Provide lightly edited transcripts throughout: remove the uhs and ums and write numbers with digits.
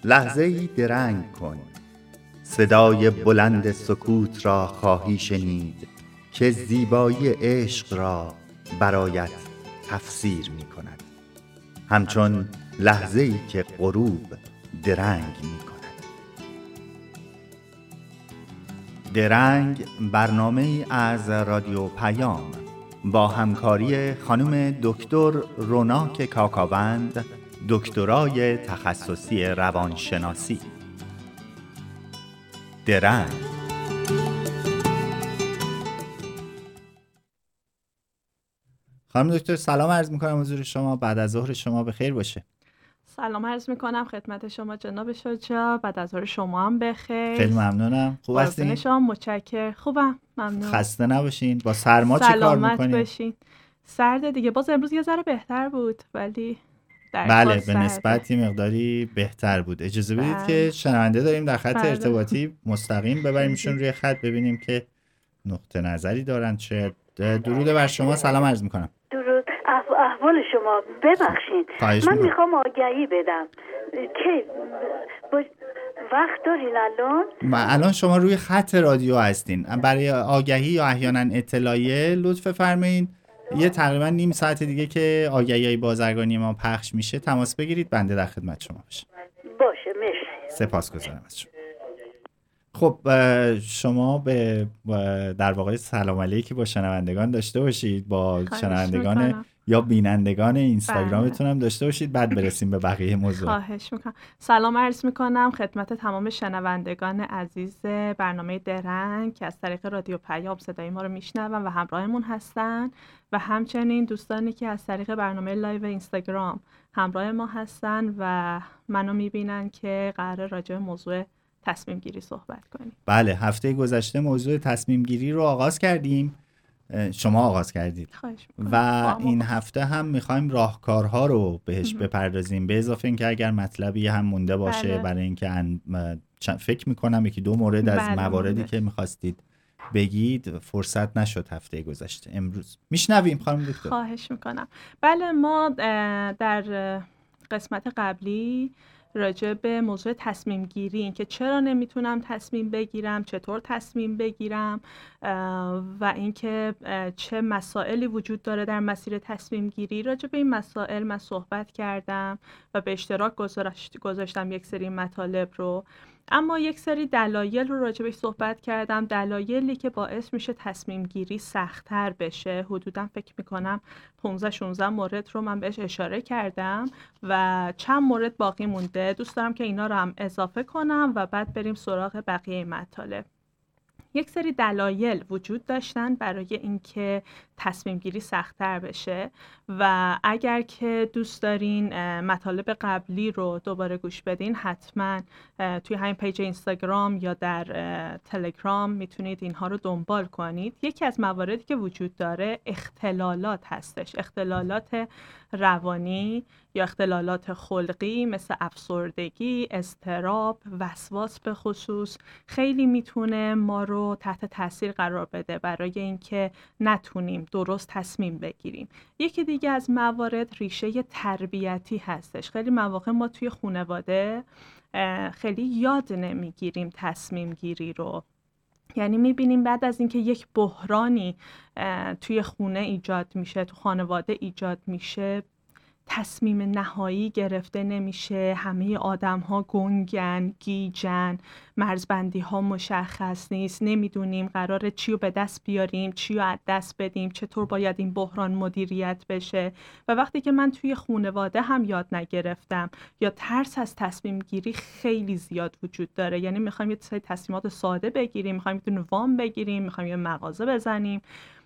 لحظه‌ای درنگ کن، صدای بلند سکوت را خواهی شنید که زیبایی عشق را برایت تفسیر می کند، همچون لحظه‌ای که غروب درنگ می کند. درنگ برنامه‌ای از رادیو پیام با همکاری خانم دکتر روناک کاکاوند، دکترای تخصصی روانشناسی. درنگ. خانم دکتر سلام عرض می‌کنم حضور شما، بعد از ظهر شما بخیر باشه. سلام عرض می‌کنم خدمت شما جناب شجاع، بعد از ظهر شما هم بخیر. خیلی ممنونم. خوب هستین؟ شما متشکرم. خوبم، ممنون. خسته نباشین. با سرما چه کار می‌کنین؟ سلامت باشین. سرده دیگه، باز امروز یه ذره بهتر بود ولی بله به نسبتی مقداری بهتر بود. اجازه بدید که شنونده داریم در خط ارتباطی، مستقیم ببریمشون روی خط ببینیم که نقطه نظری دارن. چه درود بر شما، سلام عرض میکنم. درود. احوال شما؟ ببخشید من میخوام آگهی بدم که وقت دارین الان شما روی خط رادیو هستین. برای آگهی یا احیانا اطلاعیه لطف فرمایید یه تقریبا نیم ساعت دیگه که آگهی‌های بازرگانی ما پخش میشه تماس بگیرید، بنده در خدمت شما باشه. باشه، مرسی. سپاسگزارم از شما. خب شما به در واقع سلام علیکی با شنوندگان داشته باشید، با شنوندگان یا بینندگان اینستاگرامتون هم داشته باشید، بعد برسیم به بقیه موضوع. خواهش میکنم. سلام عرض میکنم خدمت تمام شنوندگان عزیز برنامه درنگ که از طریق رادیو پیام صدای ما رو میشنون و همراهمون هستن و همچنین دوستانی که از طریق برنامه لایو اینستاگرام همراه ما هستن و منو میبینن که قراره راجع به موضوع تصمیم گیری صحبت کنیم. بله، هفته گذشته موضوع تصمیم گیری رو آغاز کردیم، شما آغاز کردید و این هفته هم میخوایم راهکارها رو بهش بپردازیم، به اضافه اینکه اگر مطلبی هم مونده باشه برای اینکه فکر میکنم یکی دو مورد از مواردی که میخواستید بگید فرصت نشد هفته گذشته. امروز میشنویم خانم دکتر. خواهش میکنم. بله، ما در قسمت قبلی راجع به موضوع تصمیم گیری، این که چرا نمیتونم تصمیم بگیرم، چطور تصمیم بگیرم و اینکه چه مسائلی وجود داره در مسیر تصمیم گیری، راجع به این مسائل من صحبت کردم و به اشتراک گذاشتم یک سری مطالب رو. اما یک سری دلایل رو راجع بهش صحبت کردم، دلایلی که باعث میشه تصمیم گیری سخت‌تر بشه. حدوداً فکر میکنم 15-16 مورد رو من بهش اشاره کردم و چند مورد باقی مونده. دوست دارم که اینا رو هم اضافه کنم و بعد بریم سراغ بقیه مطالب. یک سری دلایل وجود داشتن برای اینکه تصمیم گیری سخت‌تر بشه و اگر که دوست دارین مطالب قبلی رو دوباره گوش بدین، حتما توی همین پیج اینستاگرام یا در تلگرام میتونید اینها رو دنبال کنید. یکی از مواردی که وجود داره اختلالات هستش، اختلالات روانی یا اختلالات خلقی مثل افسردگی، اضطراب، وسواس به خصوص خیلی میتونه ما رو تحت تاثیر قرار بده برای اینکه نتونیم درست تصمیم بگیریم. یکی دیگه از موارد ریشه تربیتی هستش. خیلی مواقع ما توی خانواده خیلی یاد نمیگیریم تصمیم گیری رو، یعنی میبینیم بعد از اینکه یک بحرانی توی خونه ایجاد میشه، تو خانواده ایجاد میشه، تصمیم نهایی گرفته نمیشه، همه آدم ها گنگن، گیجن، مرزبندی ها مشخص نیست، نمیدونیم قراره چی رو به دست بیاریم، چی رو از دست بدیم، چطور باید این بحران مدیریت بشه. و وقتی که من توی خانواده هم یاد نگرفتم یا ترس از تصمیم گیری خیلی زیاد وجود داره، یعنی میخوایم یه سری تصمیمات ساده بگیریم، میخوایم یه وام بگیریم، میخوایم یه مغازه بزنیم،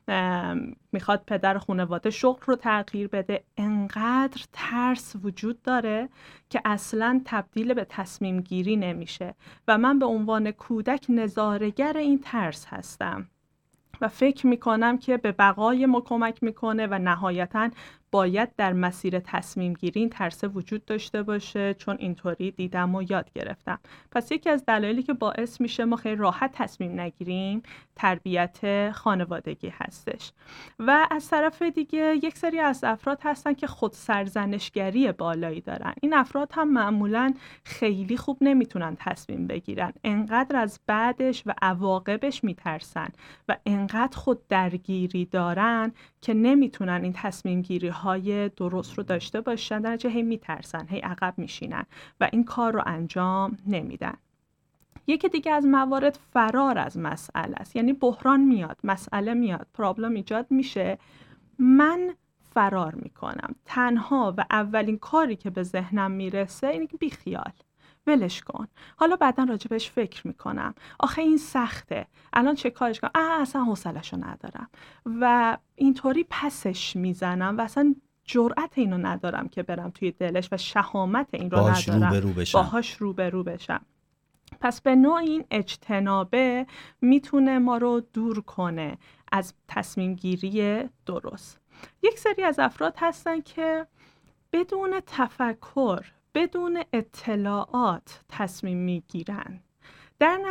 میخواد پدر خانواده شغل رو تغییر بده، انقدر ترس وجود داره که اصلاً تبدیل به تصمیم گیری نمیشه و من به عنوان کودک نظاره‌گر این ترس هستم و فکر میکنم که به بقای ما کمک میکنه و نهایتاً باید در مسیر تصمیم گیری این ترس وجود داشته باشه، چون اینطوری دیدم و یاد گرفتم. پس یکی از دلایلی که باعث میشه ما خیلی راحت تصمیم نگیریم تربیت خانوادگی هستش. و از طرف دیگه یک سری از افراد هستن که خود سرزنشگری بالایی دارن. این افراد هم معمولاً خیلی خوب نمیتونن تصمیم بگیرن، انقدر از بعدش و عواقبش میترسن و انقدر خود درگیری دارن که نمیتونن این تصمیم گیری های درست رو داشته باشن، در نتیجه هی میترسن، هی عقب میشینن و این کار رو انجام نمیدن. یکی دیگه از موارد فرار از مسئله است. یعنی بحران میاد، مسئله میاد، پرابلم ایجاد میشه، من فرار میکنم. تنها و اولین کاری که به ذهنم میرسه اینه که بی خیال، ولش کن، حالا بعداً راجبش فکر میکنم، آخه این سخته، الان چه کارش کنم، اصلا حوصله‌شو ندارم و اینطوری پسش میزنم و اصلا جرأت اینو ندارم که برم توی دلش و شهامت این رو ندارم باهاش روبرو بشم. پس به نوع این اجتنابه میتونه ما رو دور کنه از تصمیم گیری درست. یک سری از افراد هستن که بدون تفکر، بدون اطلاعات تصمیم میگیرن. در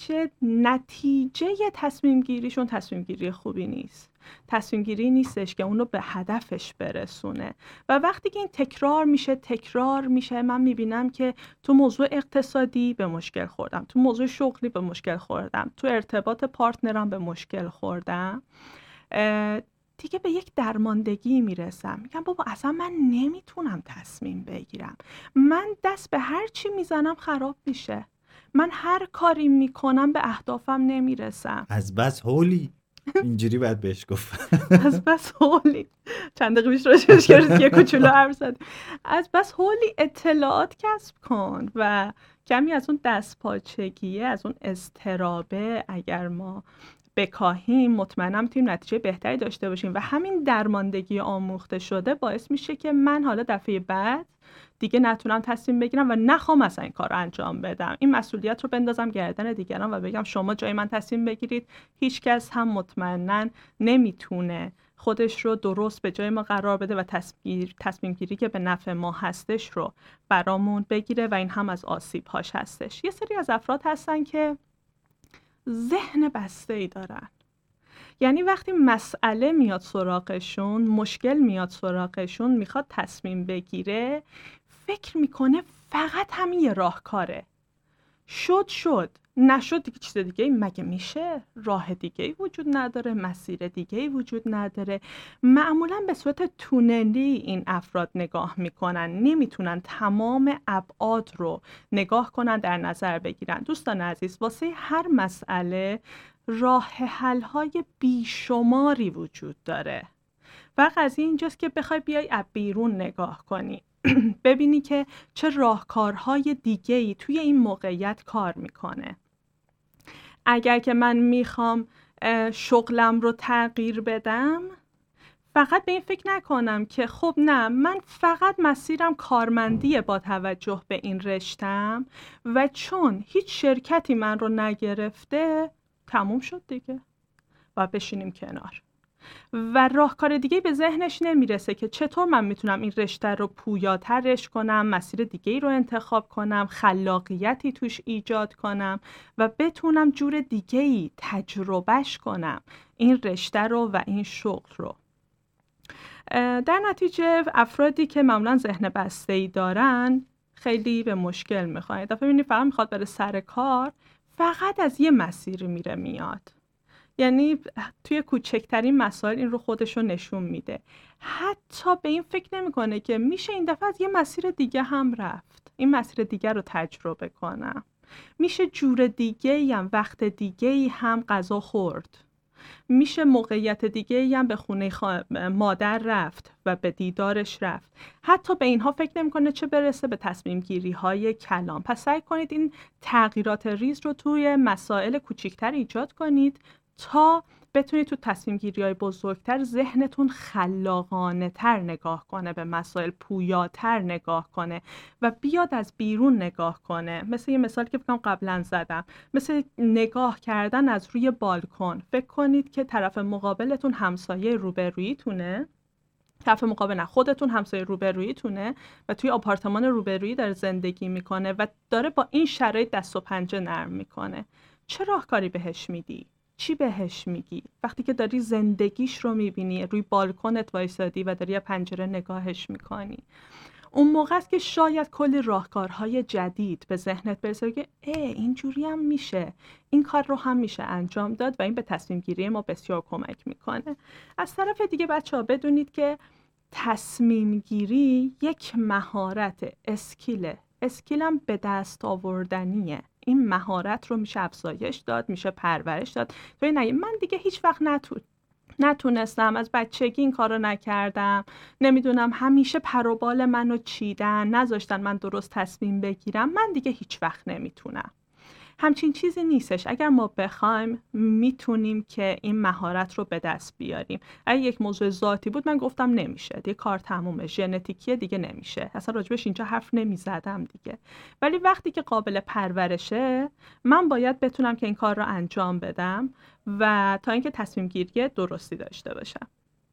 نتیجه تصمیم گیریشون تصمیم گیری خوبی نیست. تصمیم گیری نیستش که اونو به هدفش برسونه و وقتی که این تکرار میشه من میبینم که تو موضوع اقتصادی به مشکل خوردم، تو موضوع شغلی به مشکل خوردم، تو ارتباط پارتنرم به مشکل خوردم، دیگه به یک درماندگی میرسم، میگم بابا اصلا من نمیتونم تصمیم بگیرم، من دست به هر چی میزنم خراب میشه، من هر کاری میکنم به اهدافم نمیرسم. از بس هولی اینجوری باید بهش گفت. از بس هولی چند دقیقه پیش راجعش کردید یه کوچولو حرف زد. از بس هولی اطلاعات کسب کن و کمی از اون دستپاچگیه، از اون اضطرابه اگر ما بکاهیم مطمئنم میتونیم نتیجه بهتری داشته باشیم و همین درماندگی آموخته شده باعث میشه که من حالا دفعه بعد دیگه نتونم تصمیم بگیرم و نخوام اصلا این کار رو انجام بدم، این مسئولیت رو بندازم گردن دیگران و بگم شما جای من تصمیم بگیرید. هیچ کس هم مطمئناً نمیتونه خودش رو درست به جای ما قرار بده و تصمیم گیری که به نفع ما هستش رو برامون بگیره و این هم از آسیب هاش هستش. یه سری از افراد هستن که ذهن بسته‌ای دارن، یعنی وقتی مسئله میاد سراغشون، مشکل میاد سراغشون، میخواد تصمیم بگیره، فکر میکنه فقط همین یه راهکاره، شد نشد دیگه چیز دیگه مگه میشه، راه دیگه وجود نداره، مسیر دیگه وجود نداره. معمولا به صورت تونلی این افراد نگاه میکنن، نمیتونن تمام ابعاد رو نگاه کنن، در نظر بگیرن. دوستان عزیز، واسه هر مسئله راه حل های بیشماری وجود داره و قضیه اینجاست که بخوای بیای از بیرون نگاه کنی ببینی که چه راهکارهای دیگه‌ای توی این موقعیت کار میکنه. اگر که من میخوام شغلم رو تغییر بدم، فقط به این فکر نکنم که خب نه من فقط مسیرم کارمندیه با توجه به این رشتم و چون هیچ شرکتی من رو نگرفته تموم شد دیگه و بشینیم کنار و راهکار دیگه به ذهنش نمیرسه که چطور من میتونم این رشته رو پویاترش کنم، مسیر دیگه رو انتخاب کنم، خلاقیتی توش ایجاد کنم و بتونم جور دیگه‌ای تجربهش کنم این رشته رو و این شغل رو. در نتیجه افرادی که معمولا ذهن بسته‌ای دارن خیلی به مشکل میخوان. یه دفعه میبینی فقط میخواد بره سر کار، فقط از یه مسیری میره میاد، یعنی توی کوچکترین مسائل این رو خودشو نشون میده، حتی به این فکر نمیکنه که میشه این دفعه از یه مسیر دیگه هم رفت، این مسیر دیگه رو تجربه کنم، میشه جور دیگه هم وقت دیگه هم غذا خورد، میشه موقعیت دیگه هم به خونه مادر رفت و به دیدارش رفت. حتی به اینها فکر نمی‌کنه چه برسه به تصمیم گیری های کلان. پس سعی کنید این تغییرات ریز رو توی مسائل کوچیکتر ایجاد کنید تا بتونید تو تصمیم گیری های بزرگتر ذهنتون خلاقانه تر نگاه کنه، به مسائل پویاتر نگاه کنه و بیاد از بیرون نگاه کنه. مثل یه مثال که فکرم قبلا زدم، مثل نگاه کردن از روی بالکن. فکر کنید که طرف مقابلتون همسایه روبروییتونه، طرف مقابل نه، خودتون همسایه روبرویتونه و توی آپارتمان روبرویی داره زندگی میکنه و داره با این شرایط دست و پنجه نرم میکنه. چه راهکاری بهش میدی؟ چی بهش میگی؟ وقتی که داری زندگیش رو میبینی، روی بالکنت وایسادی و داری از پنجره نگاهش میکنی، اون موقع است که شاید کلی راهکارهای جدید به ذهنت برسه که اینجوری هم میشه، این کار رو هم میشه انجام داد و این به تصمیم گیری ما بسیار کمک میکنه. از طرف دیگه بچه‌ها بدونید که تصمیم گیری یک مهارت، اسکیلم به دست آوردنیه. این مهارت رو میشه افزایش داد، میشه پرورش داد. تو من دیگه هیچ وقت نتونستم، از بچگی این کارو نکردم، نمیدونم همیشه پر و بال منو چیدن، نذاشتن من درست تصمیم بگیرم، من دیگه هیچ وقت نمیتونم. همچین چیزی نیستش. اگر ما بخوایم میتونیم که این مهارت رو به دست بیاریم. اگه یک موضوع ذاتی بود من گفتم نمیشه، دیگه کار تمومه، ژنتیکیه دیگه نمیشه، اصلا راجبش اینجا حرف نمیزدم دیگه. ولی وقتی که قابل پرورشه، من باید بتونم که این کار رو انجام بدم و تا اینکه تصمیم گیری درستی داشته باشم.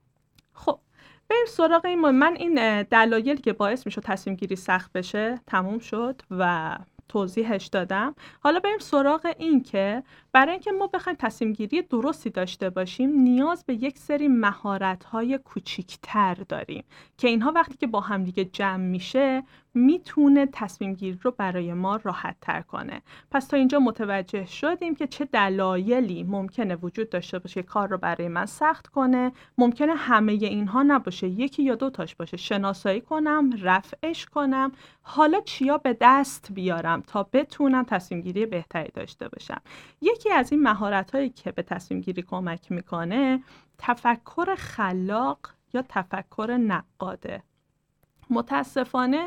خب بریم سراغ من این دلایلی که باعث میشه تصمیم گیری سخت بشه تموم شد و توضیحش دادم. حالا بریم سراغ این که برای اینکه ما بخوایم تصمیم گیری درستی داشته باشیم نیاز به یک سری مهارت‌های کوچیک‌تر داریم که اینها وقتی که با هم دیگه جمع میشه میتونه تصمیم گیری رو برای ما راحت تر کنه. پس تا اینجا متوجه شدیم که چه دلایلی ممکنه وجود داشته باشه کار رو برای من سخت کنه. ممکنه همه اینها نباشه، یکی یا دو تاش باشه. شناسایی کنم، رفعش کنم، حالا چیا به دست بیارم تا بتونم تصمیم گیری بهتری داشته باشم. یکی از این مهارت‌هایی که به تصمیم گیری کمک میکنه تفکر خلاق یا تفکر نقاده. متاسفانه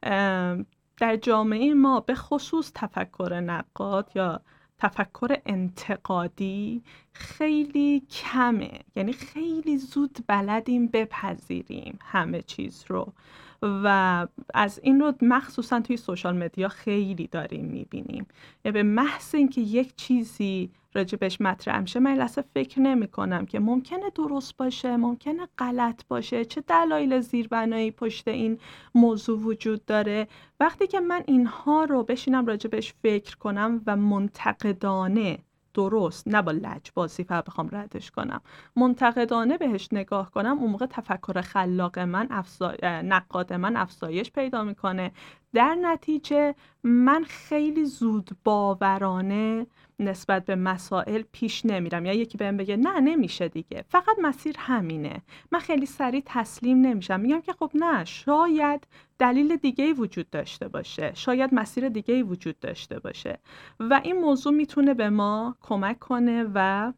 در جامعه ما به خصوص تفکر نقاد یا تفکر انتقادی خیلی کمه. یعنی خیلی زود بلدیم بپذیریم همه چیز رو و از این رو مخصوصا توی سوشال مدیا خیلی داریم میبینیم. یعنی به محض اینکه یک چیزی راجبش مطرح میشه من لحظه فکر نمی کنم که ممکنه درست باشه، ممکنه غلط باشه، چه دلایل زیربنایی پشت این موضوع وجود داره. وقتی که من اینها رو بشینم راجبش فکر کنم و منتقدانه، درست نه با لجبازی فقط بخوام ردش کنم، منتقدانه بهش نگاه کنم، اون موقع تفکر خلاق من نقاد من افزایش پیدا میکنه. در نتیجه من خیلی زود باورانه نسبت به مسائل پیش نمیرم. یا یکی بهم بگه نه نمیشه دیگه، فقط مسیر همینه، من خیلی سریع تسلیم نمیشم، میگم که خب نه، شاید دلیل دیگه‌ای وجود داشته باشه، شاید مسیر دیگه‌ای وجود داشته باشه و این موضوع میتونه به ما کمک کنه و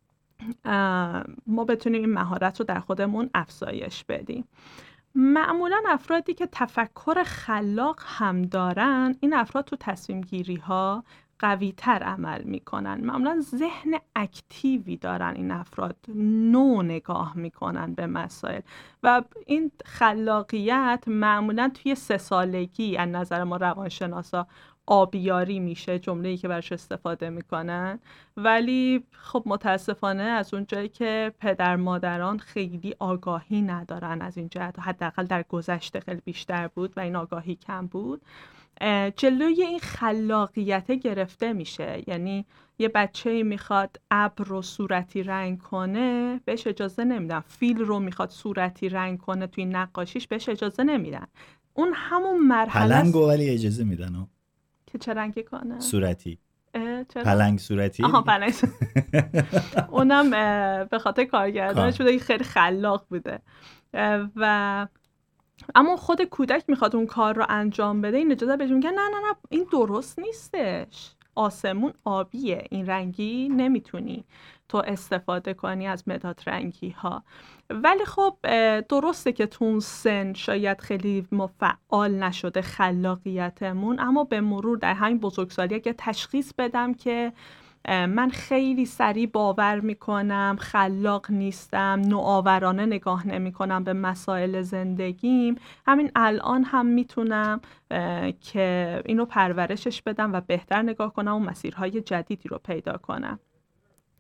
ما بتونیم این مهارت رو در خودمون افزایش بدیم. معمولا افرادی که تفکر خلاق هم دارن، این افراد تو تصمیم گیری ها قوی تر عمل میکنن. معمولا ذهن اکتیوی دارن این افراد، نو نگاه میکنن به مسائل و این خلاقیت معمولا توی 3 سالگی از نظر ما روانشناسا آبیاری میشه، جمله‌ای که برش استفاده میکنن. ولی خب متاسفانه از اون جایی که پدر مادران خیلی آگاهی ندارن از این جهت، حداقل در گذشته خیلی بیشتر بود و این آگاهی کم بود، جلوی این خلاقیت گرفته میشه. یعنی یه بچه‌ای میخواد ابر رو صورتی رنگ کنه، بهش اجازه نمیدن. فیل رو میخواد صورتی رنگ کنه توی نقاشیش، بهش اجازه نمیدن. اون همون مرحله پلنگو ولی اجازه میدن که چه رنگی کنه؟ صورتی. پلنگ صورتی. پلنگ اونم به خاطر کارگردانش بوده، خیلی خلاق بوده و اما خود کودک میخواد اون کار رو انجام بده، این اجازه بهش میگه نه این درست نیستش، آسمون آبیه، این رنگی نمیتونی تو استفاده کنی از مداد رنگی ها. ولی خب درسته که تو اون سن شاید خیلی فعال نشده خلاقیتمون، اما به مرور در همین بزرگسالی اگه تشخیص بدم که من خیلی سریع باور میکنم، خلاق نیستم، نوآورانه نگاه نمیکنم به مسائل زندگیم، همین الان هم میتونم که اینو پرورشش بدم و بهتر نگاه کنم و مسیرهای جدیدی رو پیدا کنم.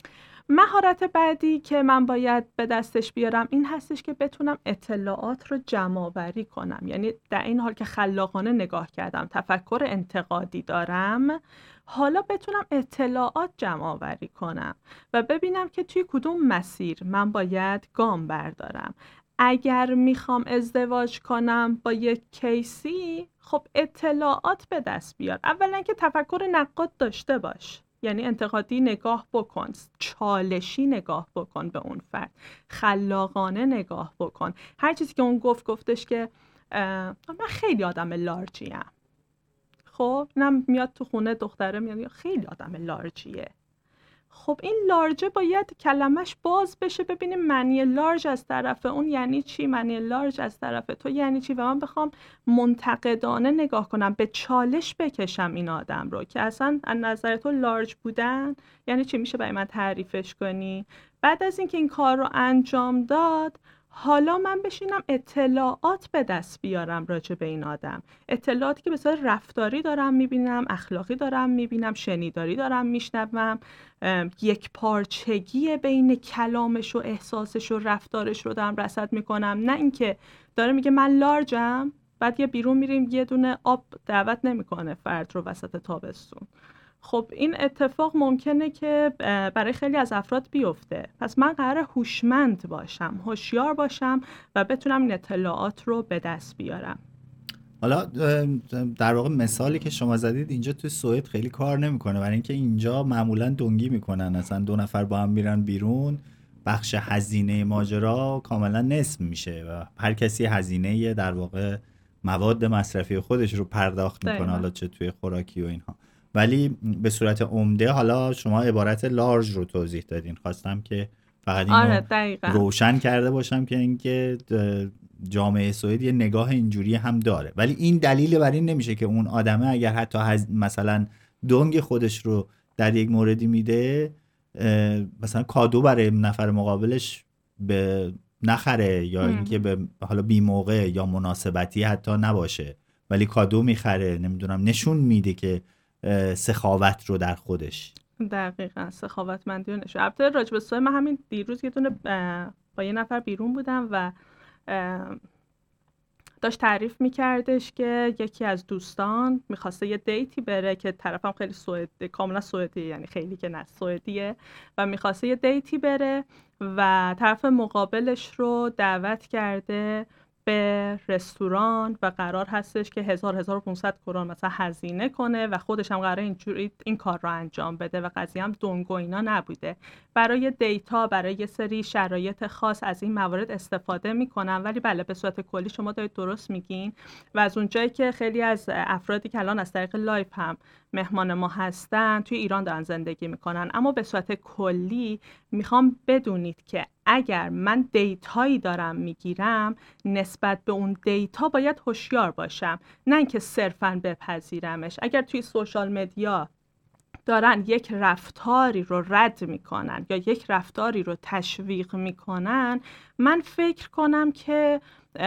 مهارت بعدی که من باید به دستش بیارم این هستش که بتونم اطلاعات رو جمع آوری کنم. یعنی در این حال که خلاقانه نگاه کردم، تفکر انتقادی دارم، حالا بتونم اطلاعات جمع آوری کنم و ببینم که توی کدوم مسیر من باید گام بردارم. اگر میخوام ازدواج کنم با یک کیسی، خب اطلاعات به دست بیار. اولا که تفکر نقاد داشته باش، یعنی انتقادی نگاه بکن، چالشی نگاه بکن به اون فرد، خلاقانه نگاه بکن. هر چیزی که اون گفتش که من خیلی آدم لارجیم، خب اینم میاد تو خونه دختره میاد خیلی آدم لارجیه. خب این لارجه باید کلمش باز بشه، ببینیم معنی لارج از طرف اون یعنی چی، معنی لارج از طرف تو یعنی چی، و من بخوام منتقدانه نگاه کنم، به چالش بکشم این آدم رو که اصلا از نظر تو لارج بودن یعنی چی، میشه برای من تعریفش کنی. بعد از اینکه این کار رو انجام داد، حالا من بشینم اطلاعات به دست بیارم راجع به این آدم، اطلاعاتی که به صورت رفتاری دارم میبینم، اخلاقی دارم میبینم، شنیداری دارم میشنوم، یک پارچگی بین کلامش و احساسش و رفتارش رو دارم رصد میکنم. نه اینکه داره میگه من لارجم، بعد یه بیرون میریم یه دونه آب دعوت نمیکنه فرد رو وسط تابستون. خب این اتفاق ممکنه که برای خیلی از افراد بیفته. پس من قراره هوشمند باشم، هوشیار باشم و بتونم این اطلاعات رو به دست بیارم. حالا در واقع مثالی که شما زدید اینجا تو سوئد خیلی کار نمیکنه، برای اینکه اینجا معمولا دنگی میکنن، اصلا دو نفر با هم میرن بیرون، بخش هزینه ماجرا کاملا نصف میشه و هر کسی هزینه در واقع مواد مصرفی خودش رو پرداخت میکنه، حالا چه توی خوراکی و اینها. ولی به صورت عمده حالا شما عبارت لارج رو توضیح دادین، خواستم که فقط اینو روشن کرده باشم که اینکه جامعه سوئد یه نگاه اینجوری هم داره. ولی این دلیل بر این نمیشه که اون آدمه اگر حتی مثلا دنگ خودش رو در یک موردی میده، مثلا کادو برای نفر مقابلش به نخره، یا اینکه به حالا بی موقع یا مناسبتی حتی نباشه ولی کادو میخره، نمیدونم نشون میده که سخاوت رو در خودش. دقیقاً سخاوتمندی رو نشون. البته راجع به سوئد من همین دیروز یه دونه با یه نفر بیرون بودم و داشت تعریف میکردش که یکی از دوستان میخواسته یه دیتی بره که طرفم خیلی سوئدی، کاملا سوئدی، یعنی خیلی که نه سوئدیه، و میخواسته یه دیتی بره و طرف مقابلش رو دعوت کرده به رستوران و قرار هستش که 1500 کرون مثلا هزینه کنه و خودش هم قراره اینجوری این کار رو انجام بده و قضیه هم دنگ و اینا نبوده. برای دیتا، برای یه سری شرایط خاص از این موارد استفاده میکنن. ولی بله به صورت کلی شما دارید درست میگین و از اونجایی که خیلی از افرادی که الان از طریق لایف هم مهمان ما هستن توی ایران دارن زندگی میکنن، اما به صورت کلی میخوام بدونید که اگر من دیتایی دارم میگیرم، نسبت به اون دیتا باید هوشیار باشم، نه اینکه صرفاً بپذیرمش. اگر توی سوشال مدیا دارن یک رفتاری رو رد میکنن یا یک رفتاری رو تشویق میکنن، من فکر کنم که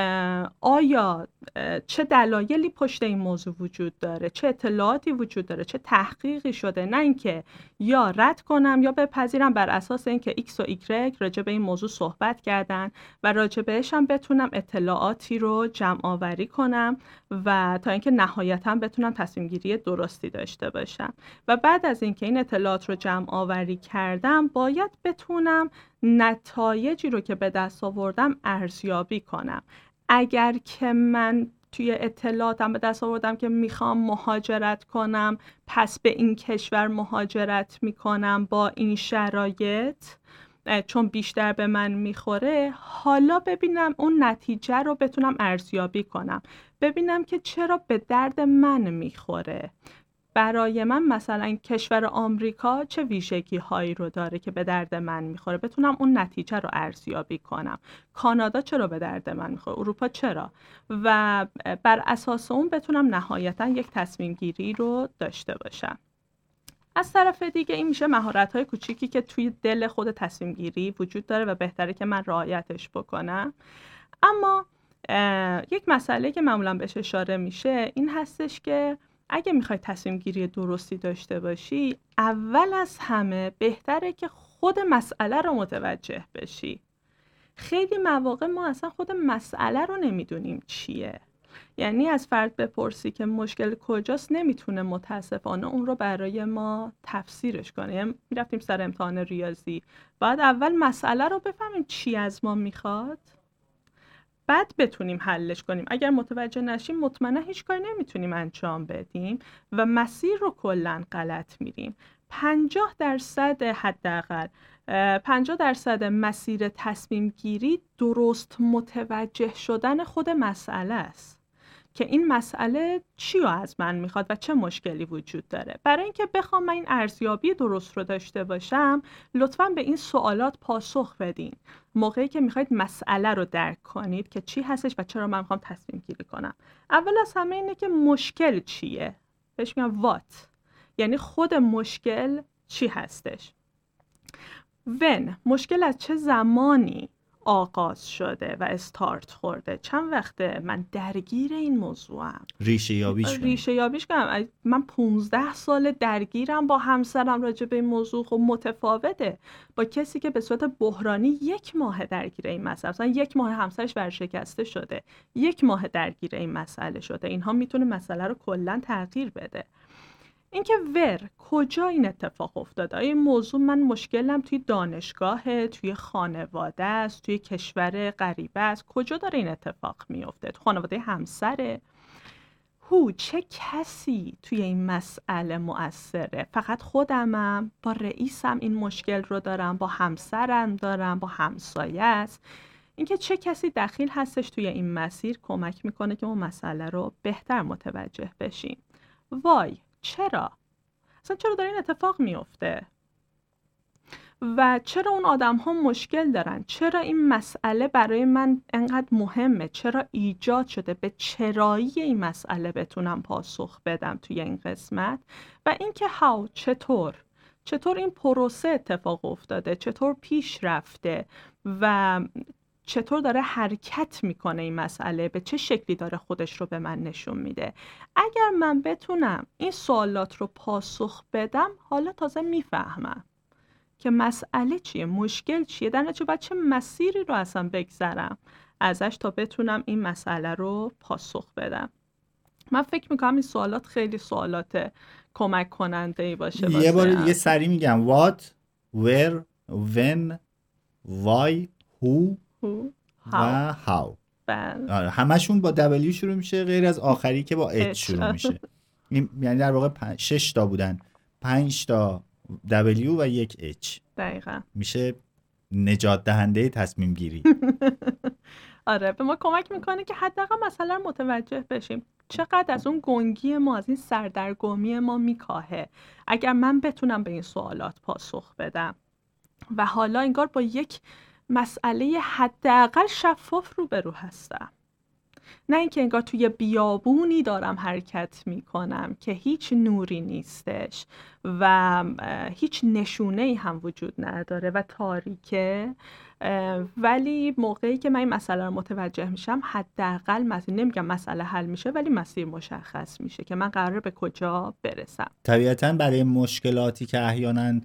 آیا چه دلایلی پشت این موضوع وجود داره، چه اطلاعاتی وجود داره، چه تحقیقی شده، نه اینکه یا رد کنم یا بپذیرم بر اساس اینکه X و Y راجع به این موضوع صحبت کردن و راجع بهش هم بتونم اطلاعاتی رو جمع آوری کنم و تا اینکه نهایتاً بتونم تصمیم گیری درستی داشته باشم. و بعد از اینکه این اطلاعات رو جمع آوری کردم، باید بتونم نتایجی رو که به دست آوردم ارزیابی کنم. اگر که من توی اطلاعاتم به دست آوردم که میخوام مهاجرت کنم، پس به این کشور مهاجرت میکنم با این شرایط چون بیشتر به من میخوره، حالا ببینم اون نتیجه رو بتونم ارزیابی کنم، ببینم که چرا به درد من میخوره. برای من مثلا کشور آمریکا چه ویژگی هایی رو داره که به درد من میخوره، بتونم اون نتیجه رو ارزیابی کنم. کانادا چرا به درد من میخوره، اروپا چرا، و بر اساس اون بتونم نهایتا یک تصمیم گیری رو داشته باشم. از طرف دیگه این میشه مهارت‌های کوچیکی که توی دل خود تصمیم گیری وجود داره و بهتره که من رعایتش بکنم. اما یک مسئله که معمولا بهش اشاره میشه این هستش که اگه میخوای تصمیم گیری درستی داشته باشی، اول از همه بهتره که خود مسئله رو متوجه بشی. خیلی مواقع ما اصلا خود مسئله رو نمیدونیم چیه. یعنی از فرد بپرسی که مشکل کجاست، نمیتونه متاسفانه اون رو برای ما تفسیرش کنه. یعنی میرفتیم سر امتحان ریاضی، بعد اول مسئله رو بفهمیم چی از ما میخواد، بعد بتونیم حلش کنیم. اگر متوجه نشیم مطمئنا هیچ کاری نمیتونیم انجام بدیم و مسیر رو کلاً غلط میریم. 50% حداقل 50% مسیر تصمیم گیری درست متوجه شدن خود مسئله است که این مسئله چی رو از من میخواد و چه مشکلی وجود داره. برای اینکه بخوام من این ارزیابی درست رو داشته باشم، لطفاً به این سوالات پاسخ بدین موقعی که میخواید مسئله رو درک کنید که چی هستش و چرا من میخوام تصمیم گیری کنم. اول از همه اینه که مشکل چیه، بهش میگم what، یعنی خود مشکل چی هستش. when، مشکل از چه زمانی آغاز شده و استارت خورده، چند وقته من درگیر این موضوعم، ریشه یابیش کنم. من 15 سال درگیرم با همسرم راجع به این موضوع. خب متفاوته با کسی که به صورت بحرانی 1 ماه درگیر این مسئله، مثلا 1 ماه همسرش ورشکسته شده، 1 ماه درگیر این مسئله شده. اینها میتونه مسئله رو کلاً تغییر بده. اینکه کجا این اتفاق افتاده؟ آیا این موضوع من مشکلم توی دانشگاهه، توی خانواده است، توی کشور غریبه است؟ کجا داره این اتفاق میفته؟ تو خانواده همسره؟ چه کسی توی این مسئله مؤثره؟ فقط خودمم؟ با رئیسم این مشکل رو دارم؟ با همسرم دارم؟ با همسایه است؟ اینکه چه کسی دخیل هستش توی این مسیر کمک میکنه که ما مسئله رو بهتر متوجه بشیم. چرا داره این اتفاق میفته و چرا اون آدم ها مشکل دارن، چرا این مسئله برای من انقدر مهمه، چرا ایجاد شده، به چرایی این مسئله بتونم پاسخ بدم توی این قسمت. و اینکه چطور این پروسه اتفاق افتاده، چطور پیش رفته و چطور داره حرکت میکنه این مسئله، به چه شکلی داره خودش رو به من نشون میده. اگر من بتونم این سوالات رو پاسخ بدم، حالا تازه میفهمم که مسئله چیه، مشکل چیه، در نتیجه باید چه مسیری رو اصلا بگذرم ازش تا بتونم این مسئله رو پاسخ بدم. من فکر میکنم این سوالات خیلی سوالات کمک کننده ای باشه. یه بار یه سری میگم what, where, when, why, who و how. همشون با W شروع میشه غیر از آخری که با H شروع میشه. یعنی در واقع 6 تا بودن، 5 تا W و 1 H. دقیقاً میشه نجات دهنده تصمیم گیری. آره، به ما کمک میکنه که حداقل مثلا متوجه بشیم چقدر از اون گنگی ما، از این سردرگمی ما میکاهه اگر من بتونم به این سوالات پاسخ بدم و حالا انگار با یک مسئله حداقل شفاف روبرو هستم، نه اینکه انگار توی بیابونی دارم حرکت میکنم که هیچ نوری نیستش و هیچ نشونه‌ای هم وجود نداره و تاریکه. ولی موقعی که من این مسئله رو متوجه میشم، حداقل نمیگم مسئله حل میشه، ولی مسیر مشخص میشه که من قراره به کجا برسم. طبیعتاً برای مشکلاتی که احیانا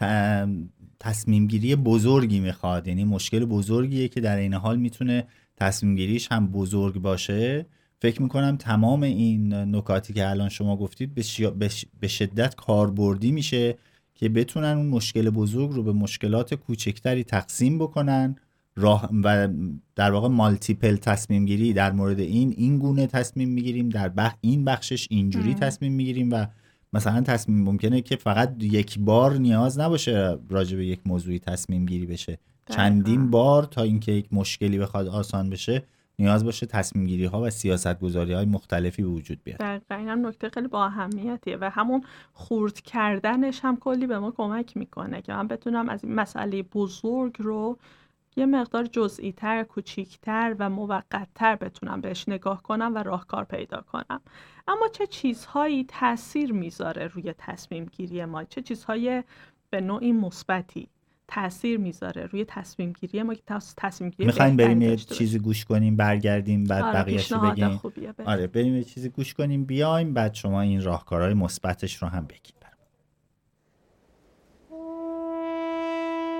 تصمیم گیری بزرگی میخواد، یعنی مشکل بزرگیه که در این حال میتونه تصمیم گیریش هم بزرگ باشه، فکر میکنم تمام این نکاتی که الان شما گفتید به شدت کاربردی میشه که بتونن اون مشکل بزرگ رو به مشکلات کوچکتری تقسیم بکنن و در واقع مالتیپل تصمیم گیری در مورد این گونه تصمیم میگیریم، در این بخشش اینجوری تصمیم میگیریم و مثلا تصمیم ممکنه که فقط یک بار نیاز نباشه راجع به یک موضوعی تصمیم گیری بشه، چندین بار تا اینکه یک مشکلی بخواد آسان بشه نیاز باشه تصمیم گیری ها و سیاست گذاری های مختلفی به وجود بیاد. دقیقاً این هم نکته خیلی با اهمیتیه و همون خرد کردنش هم کلی به ما کمک میکنه که من بتونم از این مسئله بزرگ رو یه مقدار جزئی تر، کوچیکتر و موقت تر بتونم بهش نگاه کنم و راهکار پیدا کنم. اما چه چیزهایی تأثیر میذاره روی تصمیم گیری ما؟ چه چیزهای به نوعی مثبتی تأثیر میذاره روی تصمیم گیری ما که تصمیم گیری میخوایم بریم یه چیزی گوش کنیم برگردیم بعد بقیه‌اش رو بگیم؟ آره بریم یه چیزی گوش کنیم بیایم بعد شما این راهکارهای مثبتش رو هم بگید.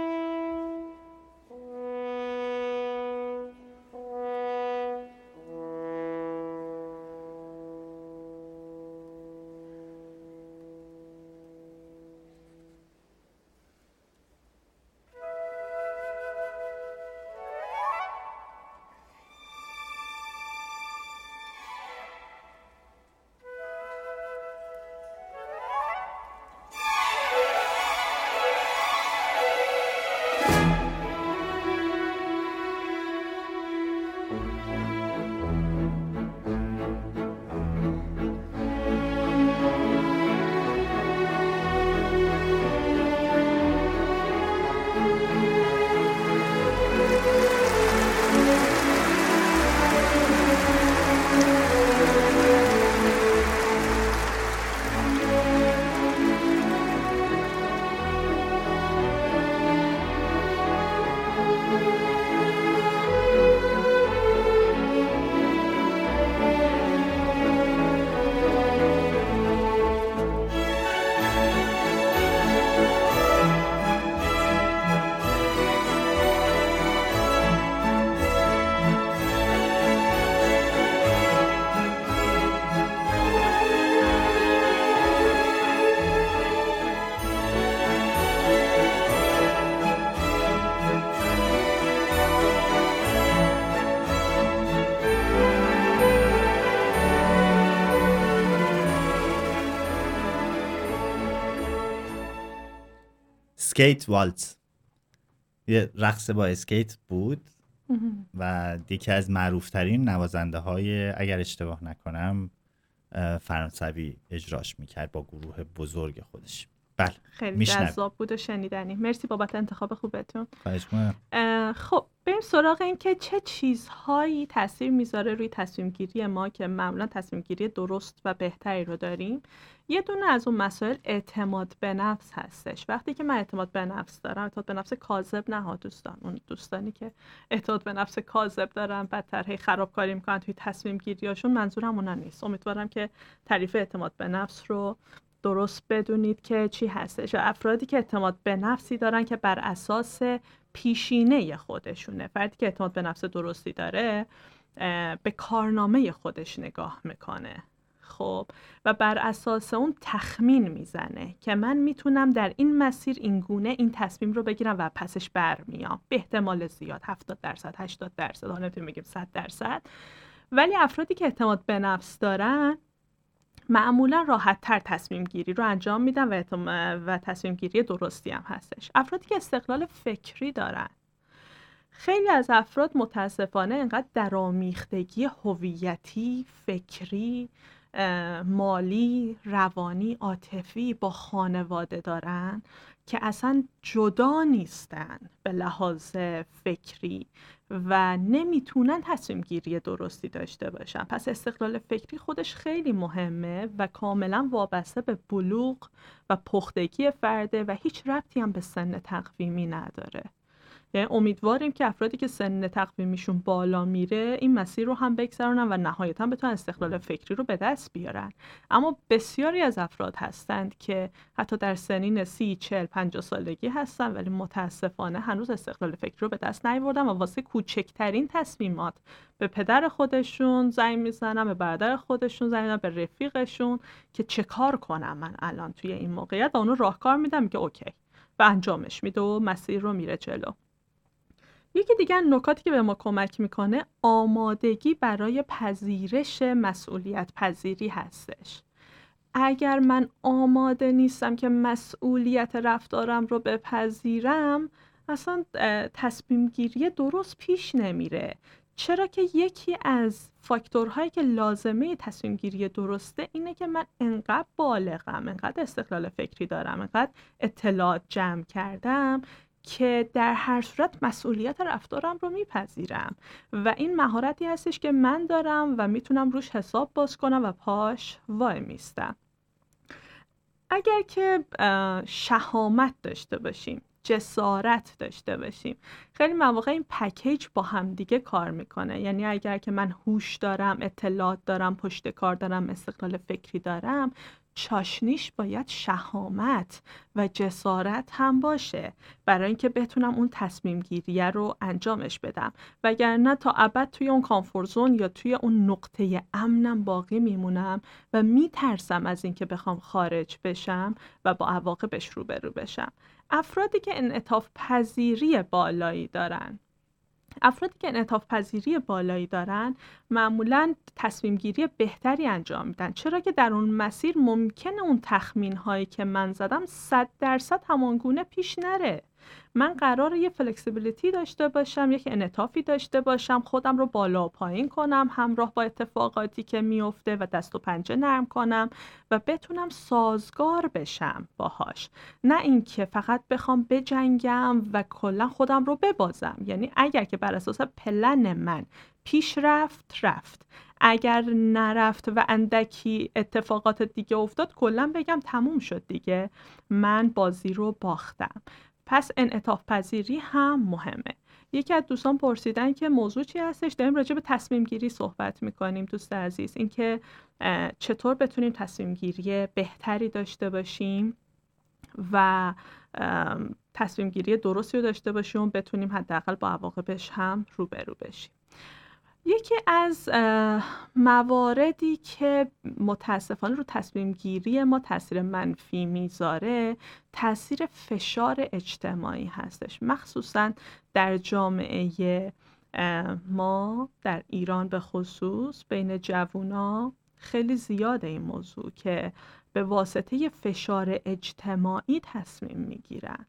اسکیت والتز، یه رقص با اسکیت بود و یکی از معروفترین نوازنده های، اگر اشتباه نکنم، فرانسوی اجراش میکرد با گروه بزرگ خودش. بله، خیلی جذاب بود و شنیدنی. مرسی بابت انتخاب خوبتون. خواهش می‌کنم. خب بریم سراغ این که چه چیزهایی تاثیر میذاره روی تصمیم گیری ما که معمولا تصمیم گیری درست و بهتری رو داریم. یه دونه از اون مسائل اعتماد به نفس هستش. وقتی که من اعتماد به نفس دارم، اعتماد به نفس کاذب نه دوستان، اون دوستانی که اعتماد به نفس کاذب دارن بدتر هی خرابکاری میکنن توی تصمیم گیریاشون، منظورم اونا نیست. امیدوارم که تعریف اعتماد به نفس رو درست بدونید که چی هستش. افرادی که اعتماد به نفسی دارن که بر اساس پیشینه خودشونه، فردی که اعتماد به نفس درستی داره به کارنامه خودش نگاه میکنه، خب، و بر اساس اون تخمین میزنه که من میتونم در این مسیر این گونه این تصمیم رو بگیرم و پسش برمیام به احتمال زیاد 70%، 80%، حالا نمیتونیم بگیم 100%. ولی افرادی که اعتماد به نفس دارن معمولا راحت تر تصمیم گیری رو انجام میدن و تصمیم گیری درستی هم هستش. افرادی که استقلال فکری دارن، خیلی از افراد متاسفانه انقدر درآمیختگی هویتی، فکری، مالی، روانی، عاطفی با خانواده دارن که اصلا جدا نیستن به لحاظ فکری و نمیتونن تصمیم گیری درستی داشته باشن. پس استقلال فکری خودش خیلی مهمه و کاملا وابسته به بلوغ و پختگی فرده و هیچ ربطی هم به سن تقویمی نداره. یعنی امیدواریم که افرادی که سن تقویمیشون بالا میره این مسیر رو هم بگذرونن و نهایتاً بتونن استقلال فکری رو به دست بیارن. اما بسیاری از افراد هستند که حتی در سنین 30، 40، 50 سالگی هستن ولی متاسفانه هنوز استقلال فکری رو به دست نیاوردن و واسه کوچکترین تصمیمات به پدر خودشون زنگ میزنن، به برادر خودشون زنگ میزنن، به رفیقشون که چه کار کنم من الان توی این موقعیت، و اونو راهکار میدم که اوکی و انجامش میده و مسیر رو میره جلو. یکی دیگر نکاتی که به ما کمک میکنه آمادگی برای پذیرش مسئولیت پذیری هستش. اگر من آماده نیستم که مسئولیت رفتارم رو بپذیرم، اصلا تصمیم گیری درست پیش نمیره. چرا که یکی از فاکتورهایی که لازمه تصمیم گیری درسته اینه که من انقدر بالغم، انقدر استقلال فکری دارم، انقدر اطلاعات جمع کردم که در هر صورت مسئولیت رفتارم رو میپذیرم و این مهارتی هستش که من دارم و میتونم روش حساب باز کنم و پاش وای میستم. اگر که شهامت داشته باشیم، جسارت داشته باشیم، خیلی مواقع این پکیج با هم دیگه کار میکنه. یعنی اگر که من هوش دارم، اطلاعات دارم، پشت کار دارم، استقلال فکری دارم، چاشنیش باید شهامت و جسارت هم باشه برای اینکه بتونم اون تصمیم گیریه رو انجامش بدم، وگرنه تا ابد توی اون کامفورت زون یا توی اون نقطه امنم باقی میمونم و میترسم از اینکه بخوام خارج بشم و با عواقبش روبرو بشم. افرادی که انعطاف پذیری بالایی دارن معمولاً تصمیم گیری بهتری انجام میدن، چرا که در اون مسیر ممکنه اون تخمین هایی که من زدم 100% همانگونه پیش نره. من قراره یه فلکسیبیلیتی داشته باشم، یک انعطافی داشته باشم، خودم رو بالا و پایین کنم همراه با اتفاقاتی که میفته و دست و پنجه نرم کنم و بتونم سازگار بشم باهاش، نه اینکه فقط بخوام بجنگم و کلا خودم رو ببازم. یعنی اگر که بر اساس پلن من پیش رفت، اگر نرفت و اندکی اتفاقات دیگه افتاد، کلا بگم تموم شد دیگه، من بازی رو باختم. پس انعطاف پذیری هم مهمه. یکی از دوستان پرسیدن که موضوع چی هستش؟ داریم راجع به تصمیم گیری صحبت میکنیم دوست عزیز، اینکه چطور بتونیم تصمیم گیری بهتری داشته باشیم و تصمیم گیری درستی رو داشته باشیم و بتونیم حداقل با عواقبش هم روبرو بشیم. یکی از مواردی که متاسفانه رو تصمیم گیری ما تاثیر منفی میذاره، تاثیر فشار اجتماعی هستش. مخصوصا در جامعه ما در ایران به خصوص بین جوونا خیلی زیاده این موضوع که به واسطه فشار اجتماعی تصمیم میگیرن،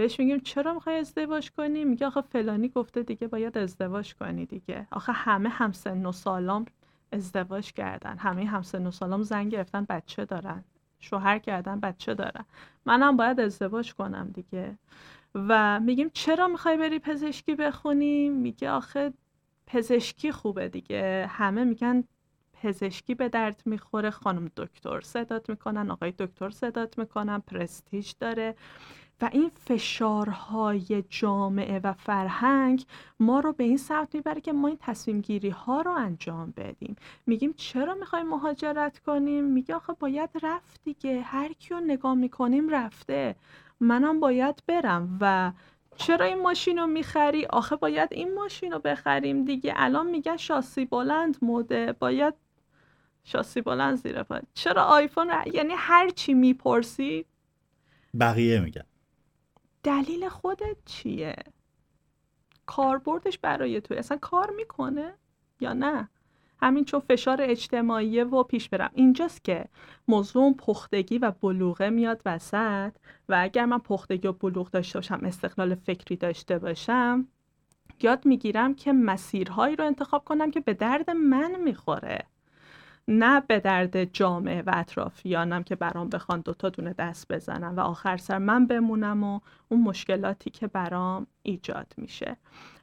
بهش میگیم چرا میخوای ازدواج کنی؟ میگه آخه فلانی گفته دیگه باید ازدواج کنی دیگه. آخه همه همسن و سالام ازدواج کردن، همه همسن و سالام زن گرفتن، بچه دارن، شوهر کردن، بچه دارن، منم باید ازدواج کنم دیگه. و میگیم چرا میخوای بری پزشکی بخونی؟ میگه آخه پزشکی خوبه دیگه، همه میگن پزشکی به درد میخوره، خانم دکتر صدات میکنن، آقای دکتر صدات میکنن، پرستیژ داره. و این فشارهای جامعه و فرهنگ ما رو به این سمت میبره که ما این تصمیم گیری ها رو انجام بدیم. میگیم چرا میخوایم مهاجرت کنیم؟ میگه آخه باید رفت دیگه، هر کیو نگاه میکنیم رفته، منم باید برم. و چرا این ماشین رو میخری؟ آخه باید این ماشین رو بخریم دیگه، الان میگن شاسی بلند مده، باید شاسی بلند زیر پا. چرا آیفون یعنی هر چی میپرسی بقیه میگن. دلیل خودت چیه؟ کاربردش برای تو اصلا کار میکنه یا نه؟ همین چون فشار اجتماعی و پیش برم. اینجاست که موضوع پختگی و بلوغه میاد وسط. و اگر من پختگی و بلوغ داشته باشم، استقلال فکری داشته باشم، یاد میگیرم که مسیرهایی رو انتخاب کنم که به درد من میخوره، نه به درد جامعه و اطرافیانم که برام بخوان 2 دونه دست بزنم و آخر سر من بمونم و اون مشکلاتی که برام ایجاد میشه.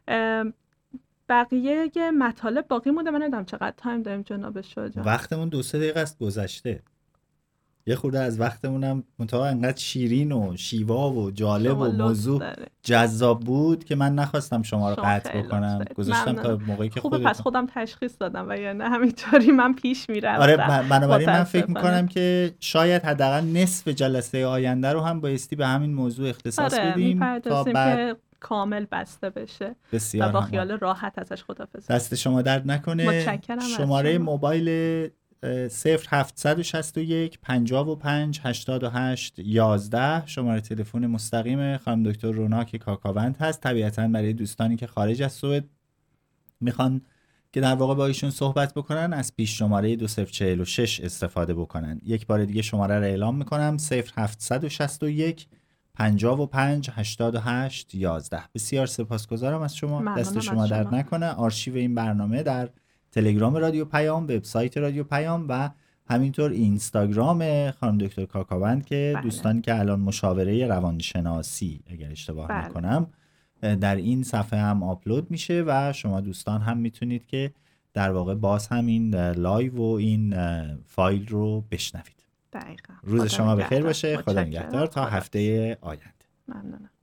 بقیه مطالب باقی مونده. من نمیدونم چقدر تایم داریم جناب شجاع. وقتمون 2-3 دقیقه است گذشته. یه خورده از وقتمونم منتها انقدر شیرین و شیوا و جالب و موضوع جذاب بود که من نخواستم شما رو قطع بکنم. گذاشتم تا موقعی که خوبه پس خودم تشخیص دادم و یا نه همینطوری من پیش میرفتم. آره بنابراین من فکر میکنم که شاید حداقل نصف جلسه آینده رو هم بایستی به همین موضوع اختصاص بدیم تا بعد که کامل بسته بشه و با خیال راحت ازش خداحافظی. دست شما درد نکنه. شماره موبایل 0761 55 88 11 شماره تلفن مستقیم خانم دکتر روناک کاکاوند هست. طبیعتاً برای دوستانی که خارج از سوئد میخوان که در واقع با ایشون صحبت بکنن از پیش شماره 2046 استفاده بکنن. یک بار دیگه شماره رو اعلام میکنم 0761 55 88 11. بسیار سپاسگزارم از شما. دست شما درد نکنه. آرشیو این برنامه در تلگرام رادیو پیام، وبسایت رادیو پیام و همینطور اینستاگرام خانم دکتر کاکاوند که دوستانی که الان مشاوره روانشناسی اگر اشتباه نکنم در این صفحه هم آپلود میشه و شما دوستان هم میتونید که در واقع باز هم این لایو و این فایل رو بشنوید. دقیقاً. روز شما بخیر باشه. خدا نگهدار تا هفته آینده. ممنونم.